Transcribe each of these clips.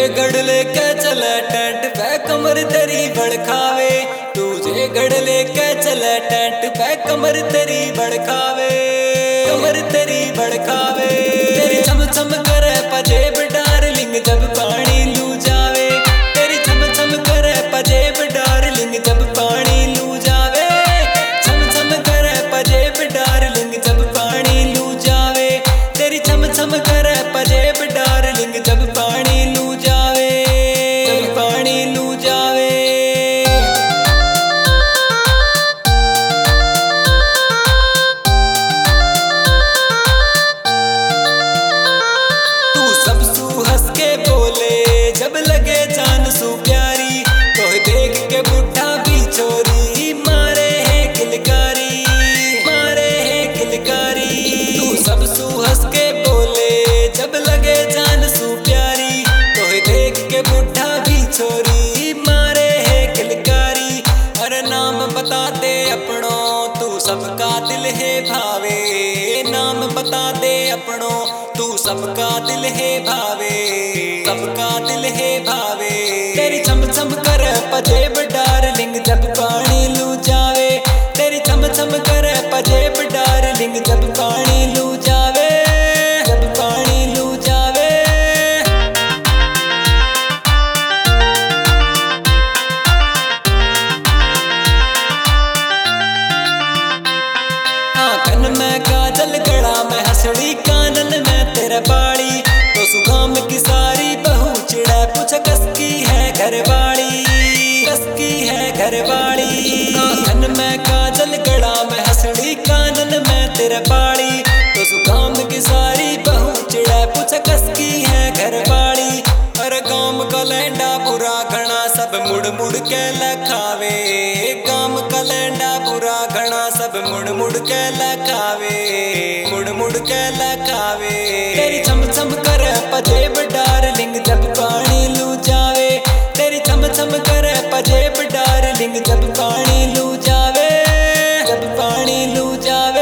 गढ़ लेके चले टेंट पे कमर तेरी भड़कावे, तुझे गढ़ लेके चले टेंट पे कमर तेरी भड़कावे, कमर तेरी भड़कावे। तेरी छम छम करे पजेब डार्लिंग जब पानी लू जावे, तेरी छम छम करे पजेब डार्लिंग जब पानी लू जावे, छम छम करे पजेब डार्लिंग जब पानी लू जावे, तेरी छम छम करे पजेब डार्लिंग जब पानी लू जावे, जब पानी लू जावे। तू सब सू हंस के बोले जब लगे जान सू प्यारी, तो देख के बुढ़ा भी छोरी मारे है किलकारी, मारे है किलकारी। तू सब सू हंस के बोले जब लगे जान सू प्यारी, तो देख के बुढ़ा भी छोरी मारे है किलकारी। अरे नाम बता दे अपनो तू सबका दिल है भावे, नाम बता दे अपनो तू सबका दिल है भावे, सबका दिल है भावे। तेरी छम छम कर पजेब डार्लिंग जब पानी लू जावे, तेरी छम छम कर पजेब डार्लिंग जब पानी लू जावे, जब पानी लू जावे। आंखन में काजल गड़ा में हंसड़ी कानन में तेरा बाड़ी, तो सुगाम की सारी बहू चिड़ा पूछ कसकी है घरवाड़ी, कसकी है घरवाड़ी। आंखन में काजल गड़ा में हंसड़ी कानन में तेरा बाड़ी, तो सुगाम की सारी बहू चिड़ा पूछ कसकी है घरवाड़ी। अरे गाम का लैंडा बुरा घना सब मुड़ मुड़ के लखावे, गाम का लैंडा बुरा घना सब मुड़ मुड़ के लखावे, मुड़ मुड़ के लखावे। तेरी छम छम कर पजेब डार्लिंग जब पानी लू जावे, तेरी छम छम कर पजेब डार्लिंग जब पानी लू जावे, जब पानी लू जावे।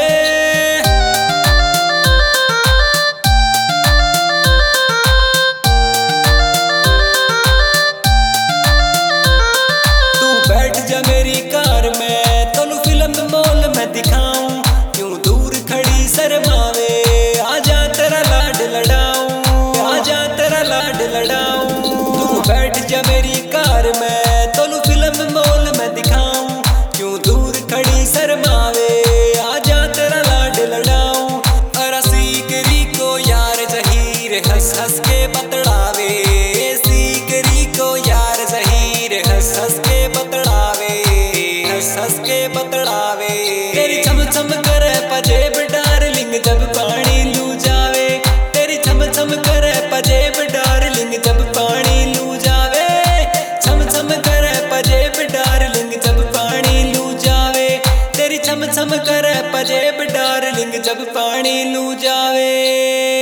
बैठ जा मेरी कार में तोलू फिल्म मॉल में दिखाऊं, क्यों दूर खड़ी शर्मावे आजा तेरा लाड लड़ाऊं, आजा तेरा लाड लड़ाऊं। तू बैठ जा मेरी कार में तोलू फिल्म मॉल में दिखाऊं, क्यों दूर खड़ी शर्मावे आजा तेरा लाड लड़ाऊं। अरे सीकरी को यार जहीर हंस हंस के बतड़ावे, सीकरी को यार जहीर हंस हंस के बतड़ावे, हंस हंस के बतड़ावे। तेरी छम छम करे पजेब डार्लिंग जब पानी लू जावे, तेरी छम छम करे पजेब डार्लिंग जब पानी लू जावे, छम छम करे पजेब डार्लिंग जब पानी लू जावे, तेरी छम छम करे पजेब डार्लिंग जब पानी लू जावे।